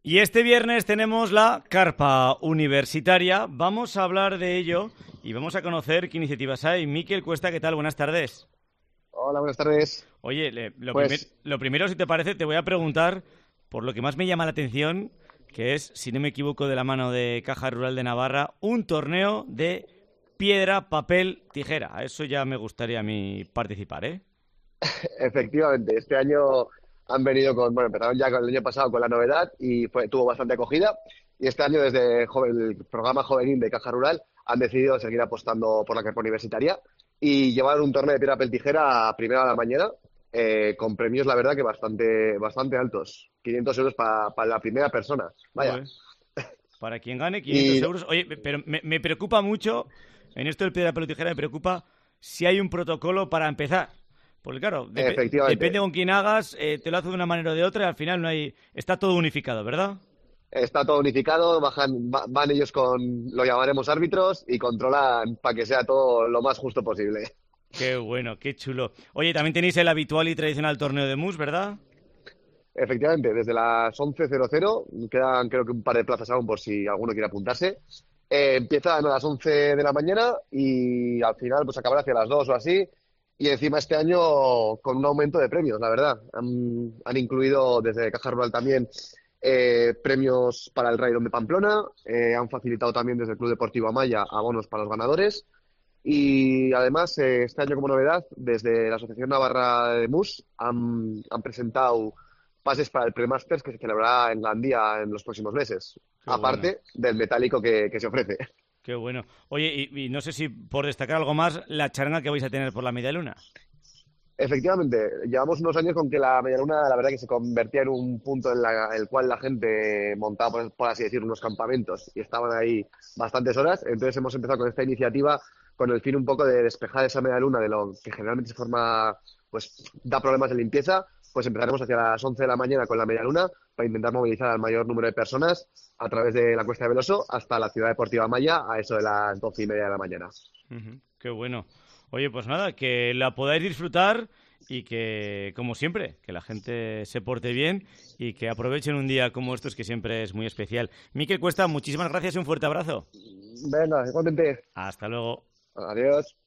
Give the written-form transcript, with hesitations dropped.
Y este viernes tenemos la Carpa Universitaria. Vamos a hablar de ello y vamos a conocer qué iniciativas hay. Miquel Cuesta, ¿qué tal? Buenas tardes. Hola, buenas tardes. Oye, Pues lo primero, si te parece, te voy a preguntar por lo que más me llama la atención, que es, si no me equivoco, de la mano de Caja Rural de Navarra, un torneo de piedra, papel, tijera. A eso ya me gustaría a mí participar, ¿eh? efectivamente, este año han venido empezaron ya con el año pasado con la novedad y tuvo bastante acogida. Y este año desde el programa juvenil de Caja Rural han decidido seguir apostando por la carpa universitaria y llevar un torneo de piedra, papel, tijera a primera de la mañana, con premios, la verdad, que bastante altos. 500 euros para la primera persona. Vaya. Joder. Para quien gane 500 Y euros. Oye, pero me preocupa mucho, en esto del piedra, papel, tijera, me preocupa si hay un protocolo para empezar. Porque claro, depende efectivamente, con quién hagas, te lo hace de una manera o de otra y al final no hay... Está todo unificado, ¿verdad? está todo unificado, van ellos con, lo llamaremos árbitros, y controlan para que sea todo lo más justo posible. Qué bueno, qué chulo. Oye, también tenéis el habitual y tradicional torneo de mus, ¿verdad? Efectivamente, desde las 11:00, quedan creo que un par de plazas aún por si alguno quiere apuntarse. Empiezan a las 11 de la mañana y al final pues acabará hacia las 2 o así. Y encima este año con un aumento de premios, la verdad. Han incluido desde Caja Rural también premios para el Raidon de Pamplona. Han facilitado también desde el Club Deportivo Amaya abonos para los ganadores. Y además, este año como novedad, desde la Asociación Navarra de MUS han presentado pases para el Pre-Masters que se celebrará en Gandía en los próximos meses, Qué bueno, aparte del metálico que se ofrece. qué bueno. Oye, y no sé si por destacar algo más, la charanga que vais a tener por la media luna. Efectivamente, llevamos unos años con que la Medialuna, la verdad que se convertía en un punto en el cual la gente montaba, por así decir, unos campamentos y estaban ahí bastantes horas. Entonces hemos empezado con esta iniciativa con el fin un poco de despejar esa Medialuna de lo que generalmente se forma, pues da problemas de limpieza. Pues empezaremos hacia las 11 de la mañana con la Medialuna para intentar movilizar al mayor número de personas a través de la Cuesta de Veloso hasta la Ciudad Deportiva Maya a eso de las 12:30 de la mañana. Ujú, qué bueno. Oye, pues nada, que la podáis disfrutar y que, como siempre, que la gente se porte bien y que aprovechen un día como estos, que siempre es muy especial. Miquel Cuesta, muchísimas gracias y un fuerte abrazo. Venga, igualmente. Hasta luego. Adiós.